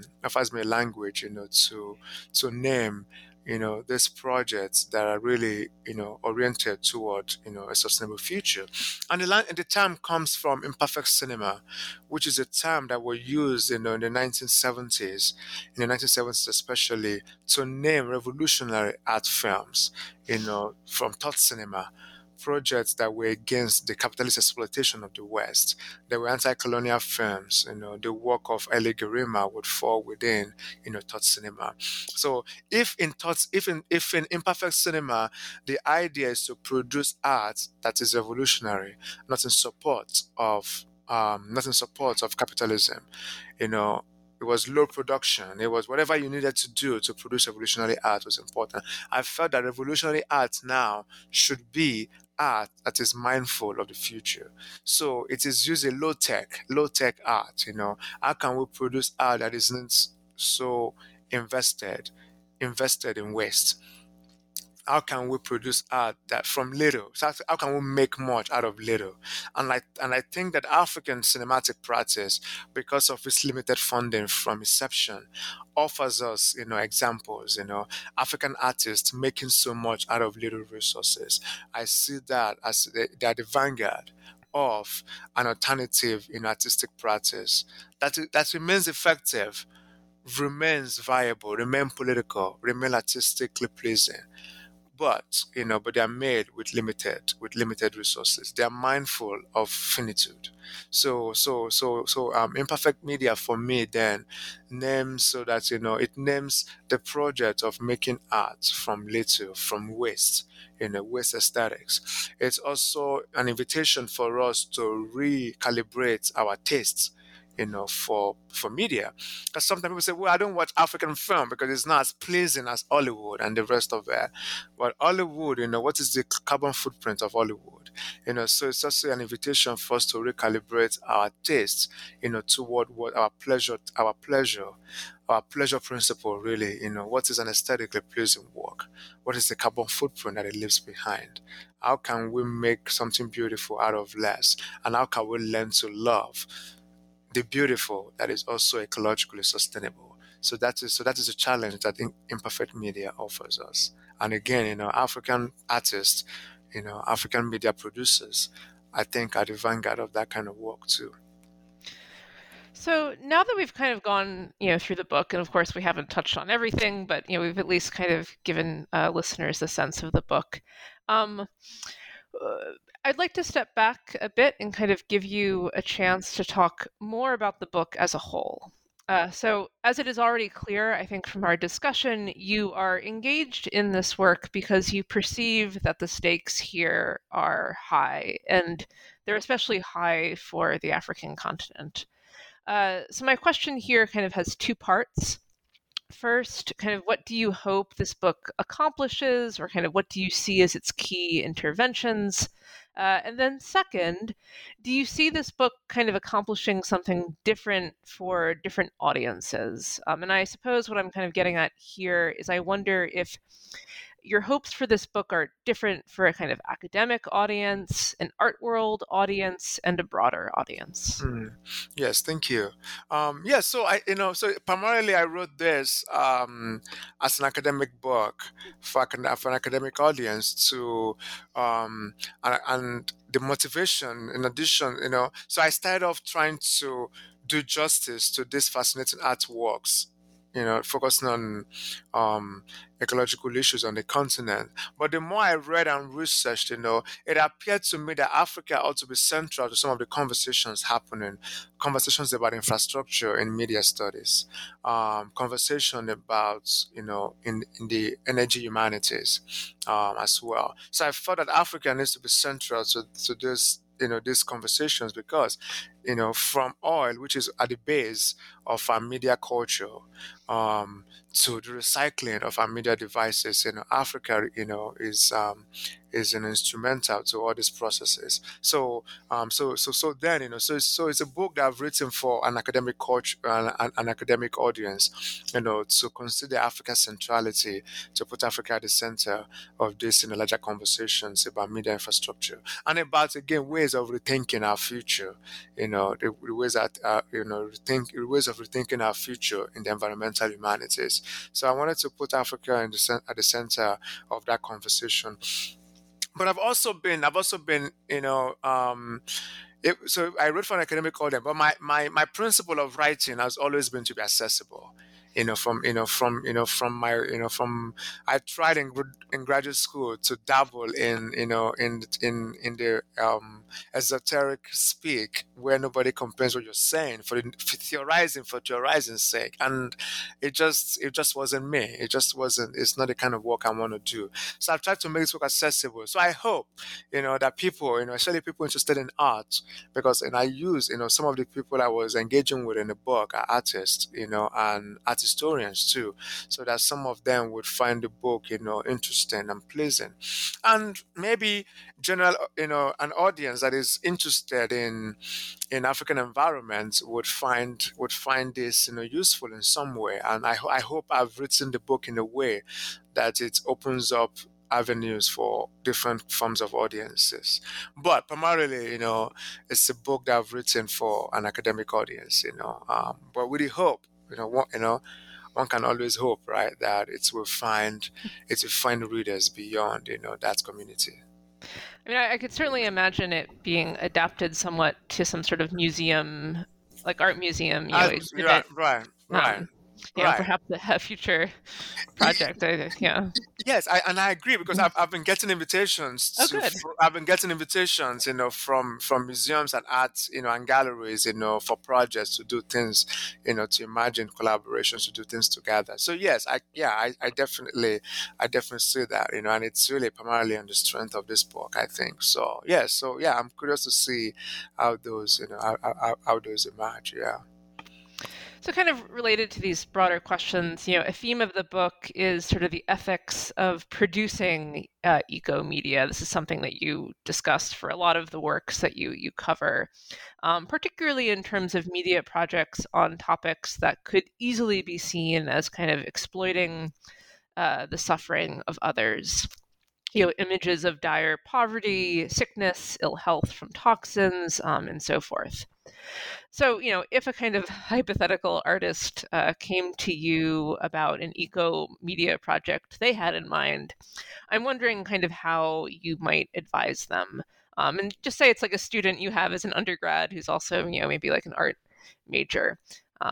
to name these projects that are really oriented toward a sustainable future. And the term comes from imperfect cinema, which is a term that was used in the 1970s, especially, to name revolutionary art films, from thought cinema, projects that were against the capitalist exploitation of the West. They were anti-colonial films. The work of Elie Gerima would fall within, thought cinema. So if in imperfect cinema, the idea is to produce art that is revolutionary, not in support of capitalism. It was low production. It was whatever you needed to do to produce revolutionary art was important. I felt that revolutionary art now should be art that is mindful of the future. So it is using low tech art. How can we produce art that isn't so invested in waste? How can we produce art that from little? So how can we make much out of little? And I think that African cinematic practice, because of its limited funding from inception, offers us, examples, African artists making so much out of little resources. I see that as they are the vanguard of an alternative in artistic practice that remains effective, remains viable, remain political, remain artistically pleasing, but they are made with limited resources. They are mindful of finitude. So imperfect media for me then names, so that it names the project of making art from little, from waste, waste aesthetics. It's also an invitation for us to recalibrate our tastes, for media. Because sometimes people say, well, I don't watch African film because it's not as pleasing as Hollywood and the rest of it. But Hollywood, what is the carbon footprint of Hollywood? So it's also an invitation for us to recalibrate our tastes, toward what our pleasure principle really, what is an aesthetically pleasing work? What is the carbon footprint that it leaves behind? How can we make something beautiful out of less? And how can we learn to love the beautiful that is also ecologically sustainable? So that is a challenge that imperfect media offers us. And again, African artists, African media producers, I think are the vanguard of that kind of work too. So now that we've kind of gone, through the book, and of course we haven't touched on everything, but we've at least kind of given listeners a sense of the book. I'd like to step back a bit and kind of give you a chance to talk more about the book as a whole. So, as it is already clear, I think from our discussion, you are engaged in this work because you perceive that the stakes here are high, and they're especially high for the African continent. So, my question here kind of has two parts. First, kind of what do you hope this book accomplishes, or kind of what do you see as its key interventions? And then, second, do you see this book kind of accomplishing something different for different audiences? And I suppose what I'm kind of getting at here is I wonder if your hopes for this book are different for a kind of academic audience, an art world audience, and a broader audience. Yes, thank you. So so primarily I wrote this as an academic book for an academic audience and the motivation, in addition, so I started off trying to do justice to these fascinating artworks, focusing on ecological issues on the continent. But the more I read and researched, it appeared to me that Africa ought to be central to some of the conversations happening, conversations about infrastructure in media studies, conversation about, in the energy humanities as well. So I felt that Africa needs to be central to this, these conversations, because from oil, which is at the base of our media culture, to the recycling of our media devices, Africa, is an instrumental to all these processes. So it's a book that I've written for an academic culture, an academic audience, to consider Africa's centrality, to put Africa at the center of this in larger conversations about media infrastructure, and about, again, ways of rethinking our future, the ways that ways of rethinking our future in the environmental humanities. So I wanted to put Africa at the center of that conversation. But I've also been, so I wrote for an academic audience, but my principle of writing has always been to be accessible. From I tried in graduate school to dabble in the esoteric speak, where nobody comprehends what you're saying, for theorizing's sake, and it just wasn't me. It's not the kind of work I want to do. So I've tried to make this work accessible. So I hope that people, especially people interested in art, because I use some of the people I was engaging with in the book are artists, and art historians too, so that some of them would find the book interesting and pleasing, and maybe general an audience that is interested in African environments would find this useful in some way. And I hope I've written the book in a way that it opens up avenues for different forms of audiences. But primarily, it's a book that I've written for an academic audience, but with the hope, one can always hope, right, that it will find readers beyond, that community. I mean, I could certainly imagine it being adapted somewhat to some sort of museum, like art museum, exhibit. Right. Perhaps a future project. Yes, I agree, because I've been getting invitations. I've been getting invitations, from museums and arts, and galleries, for projects to do things, to imagine collaborations, to do things together. So yes, I definitely see that, and it's really primarily on the strength of this book, I think. So yes, I'm curious to see how those, how those emerge. Yeah. So kind of related to these broader questions, a theme of the book is sort of the ethics of producing eco-media. This is something that you discussed for a lot of the works that you cover, particularly in terms of media projects on topics that could easily be seen as kind of exploiting the suffering of others. Images of dire poverty, sickness, ill health from toxins, and so forth. So, if a kind of hypothetical artist came to you about an eco-media project they had in mind, I'm wondering kind of how you might advise them. And just say it's like a student you have as an undergrad who's also, maybe like an art major.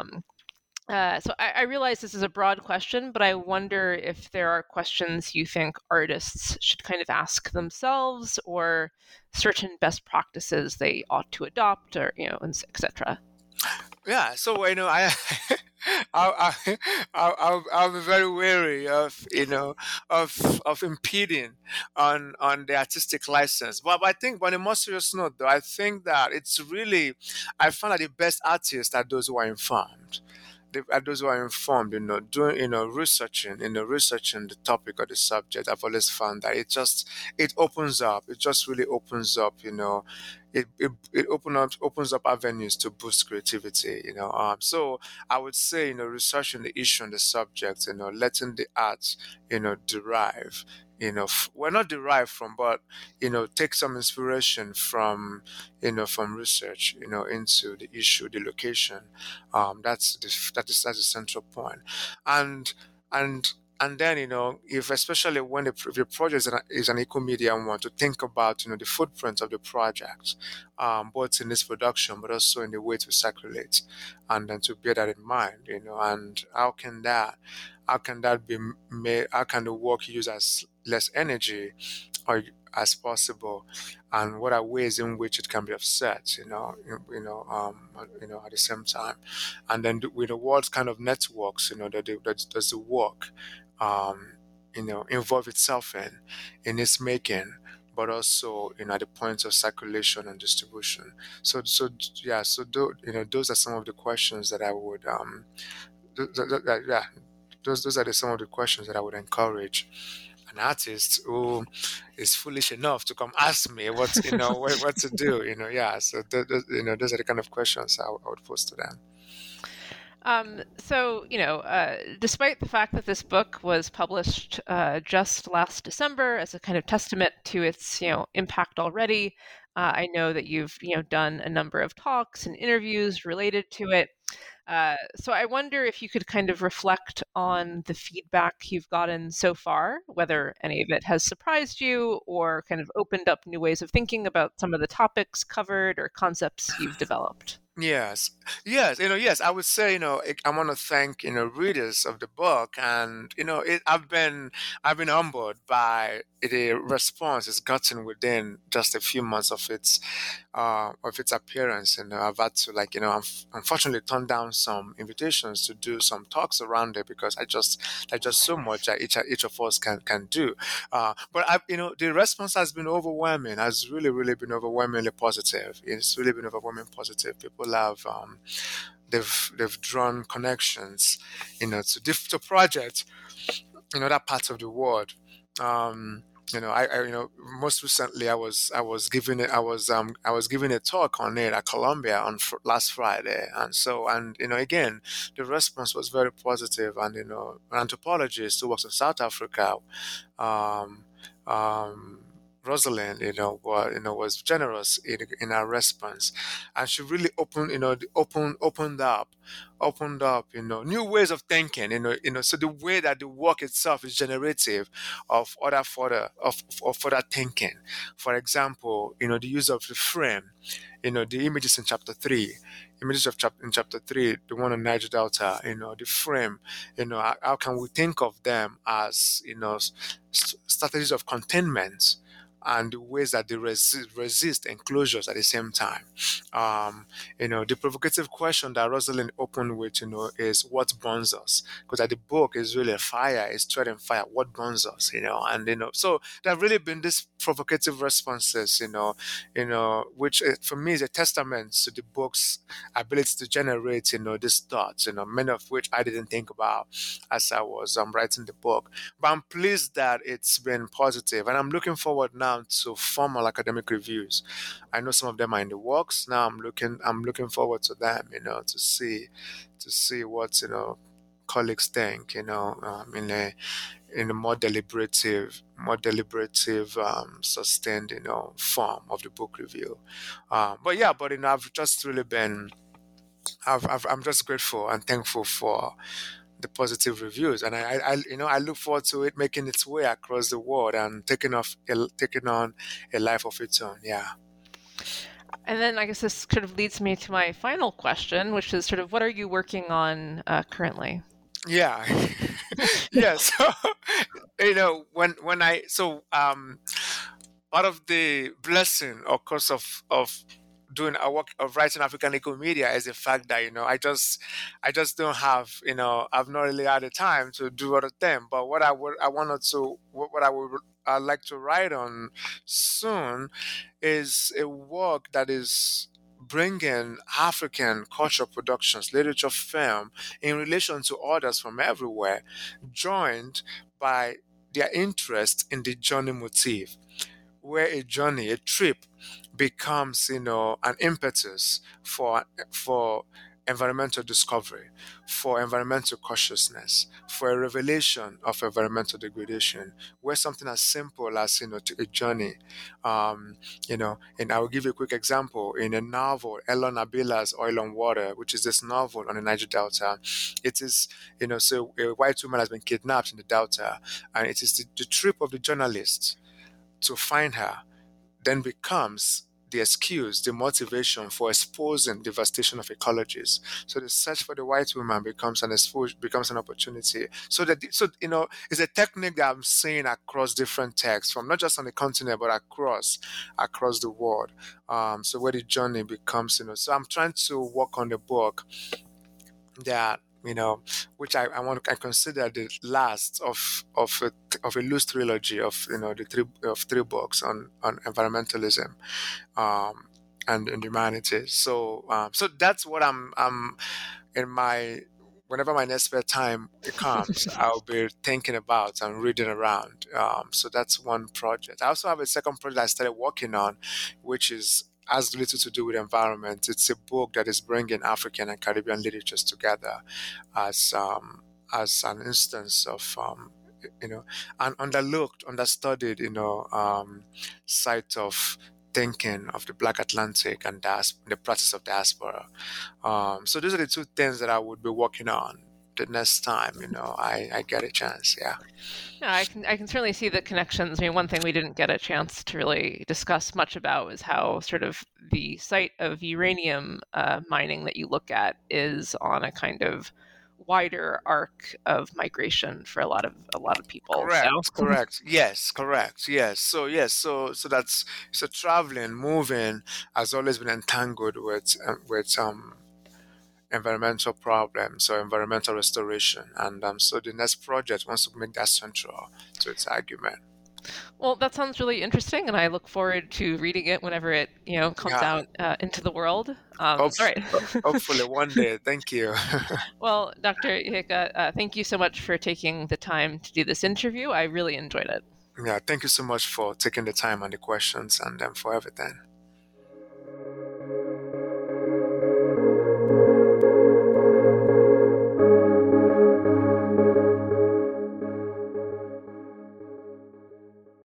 So I realize this is a broad question, but I wonder if there are questions you think artists should kind of ask themselves, or certain best practices they ought to adopt, or, et cetera. Yeah, so I, I'll be very wary of of impeding on the artistic license. But I think, on a more serious note, though, I think that it's really, I found that the best artists are those who are informed. Are those who are informed, doing, researching the topic or the subject. I've always found that it opens up. It just really opens up, it opens up avenues to boost creativity. So I would say, researching the issue and the subject, letting the arts, derive. Well, not derive from, but take some inspiration from research, into the issue, the location. That's the central point, and and and then, if, especially when the project is an eco-media one, to think about, the footprint of the project, both in its production but also in the way to circulate, and then to bear that in mind, and how can that be made? How can the work use as less energy or as possible, and what are ways in which it can be offset? At the same time, and then with the what kind of networks, that does the work, um, involve itself in its making, but also, at the points of circulation and distribution. Yeah, those are some of the questions that I would yeah, those are some of the questions that I would encourage an artist who is foolish enough to come ask me what to do. Yeah. So those are the kind of questions I would pose to them. Despite the fact that this book was published just last December as a kind of testament to its, impact already, I know that you've, done a number of talks and interviews related to it. So I wonder if you could kind of reflect on the feedback you've gotten so far, whether any of it has surprised you or kind of opened up new ways of thinking about some of the topics covered or concepts you've developed. Yes, yes. I would say, I want to thank, readers of the book, and I've been humbled by the response it's gotten within just a few months of its appearance. I've had to, unfortunately, turn down some invitations to do some talks around it, because there's just so much that each of us can do. But the response has been overwhelming. Has really, really been overwhelmingly positive. It's really been overwhelmingly positive. People have, they've drawn connections, to projects in other parts of the world. Most recently, I was giving a talk on it at Columbia on last Friday, and again, the response was very positive. And an anthropologist who works in South Africa, um, um, Rosalind, was generous in her response, and she really opened up, new ways of thinking, so the way that the work itself is generative of further thinking. For example, the use of the frame, the images in chapter 3, the one on Niger Delta, the frame, how can we think of them as, strategies of containment, and the ways that they resist enclosures at the same time. The provocative question that Rosalind opened with, is what burns us? Because the book is really a fire, it's thread and fire. What burns us? So there have really been these provocative responses, which, for me, is a testament to the book's ability to generate, these thoughts, many of which I didn't think about as I was writing the book. But I'm pleased that it's been positive, and I'm looking forward now to formal academic reviews. I know some of them are in the works now. I'm looking forward to them, to see what, colleagues think, in a more deliberative, sustained, form of the book review. But I've just really been, I'm just grateful and thankful for the positive reviews, and I look forward to it making its way across the world and taking on a life of its own. Yeah. And then I guess this sort of leads me to my final question, which is sort of what are you working on currently? Yeah. Yeah. So, out of the blessing, of course, of doing a work of writing African legal media is the fact that I just don't have I've not really had the time to do other thing. But what I would like to write on soon is a work that is bringing African cultural productions, literature, film, in relation to others from everywhere, joined by their interest in the journey motif, where a journey, a trip, becomes an impetus for environmental discovery, for environmental consciousness, for a revelation of environmental degradation, where something as simple as a journey, and I will give you a quick example. In a novel, Elon Abila's Oil and Water, which is this novel on the Niger Delta, it is so a white woman has been kidnapped in the Delta, and it is the trip of the journalist to find her then becomes the excuse, the motivation for exposing devastation of ecologies. So the search for the white woman becomes an opportunity. It's a technique that I'm seeing across different texts, from not just on the continent but across the world. So where the journey becomes, so I'm trying to work on the book that which I consider the last of a loose trilogy of the three books on environmentalism and humanities. So that's what I'm in my whenever my next spare time comes, I'll be thinking about and reading around. So that's one project. I also have a second project I started working on, which has little to do with environment. It's a book that is bringing African and Caribbean literatures together as an instance of an underlooked, understudied site of thinking of the Black Atlantic and the practice of diaspora. So those are the two things that I would be working on the next time I get a chance. Yeah. Yeah, I can certainly see the connections. I mean, one thing we didn't get a chance to really discuss much about was how sort of the site of uranium mining that you look at is on a kind of wider arc of migration for a lot of people. Correct. Yes, correct. Yes. So that's traveling, moving has always been entangled with environmental problems or environmental restoration, and so the next project wants to make that central to its argument. Well, that sounds really interesting, and I look forward to reading it whenever it comes out into the world. All right. Hopefully one day. Thank you. Well, Dr. Ihika, thank you so much for taking the time to do this interview. I really enjoyed it. Yeah, thank you so much for taking the time and the questions and for everything.